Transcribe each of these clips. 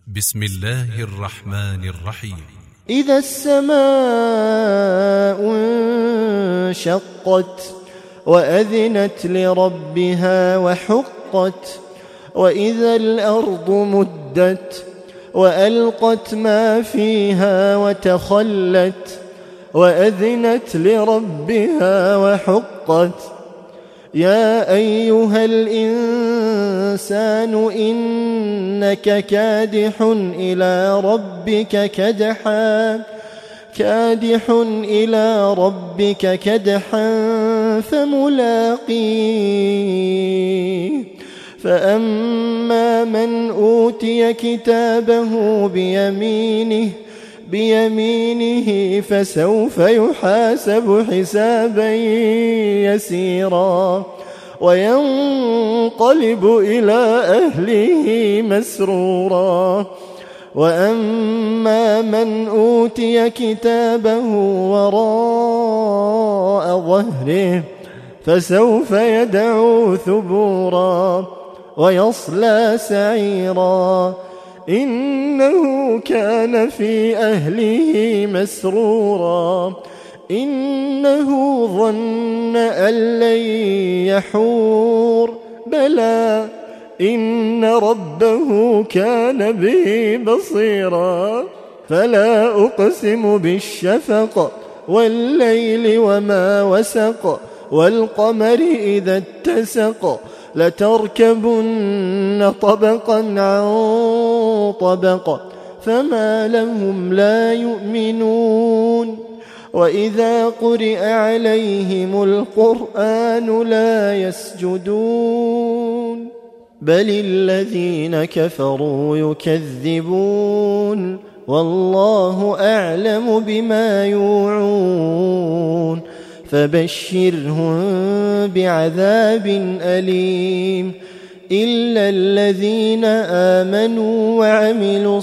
بسم الله الرحمن الرحيم. إذا السماء انشقت وأذنت لربها وحقت، وإذا الأرض مدت وألقت ما فيها وتخلت وأذنت لربها وحقت. يا أيها الإنسان إنك كادح إلى ربك كدحا فملاقيه. فأما من أوتي كتابه بيمينه فسوف يحاسب حسابا يسيرا وينقلب إلى أهله مسرورا. وأما من أوتي كتابه وراء ظهره فسوف يدعو ثبورا ويصلى سعيرا، إنه كان في أهله مسرورا، إنه ظن أن لن يحور، بلى إن ربه كان به بصيرا. فلا أقسم بالشفق والليل وما وسق والقمر إذا اتسق لتركبن طبقا عن طبق فما لهم لا يؤمنون. وإذا قرئ عليهم القرآن لا يسجدون، بل الذين كفروا يكذبون والله أعلم بما يوعون. فبشرهم بعذاب أليم إلا الذين آمنوا وعملوا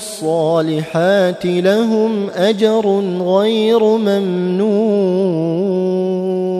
الصالحات لهم أجر غير ممنون.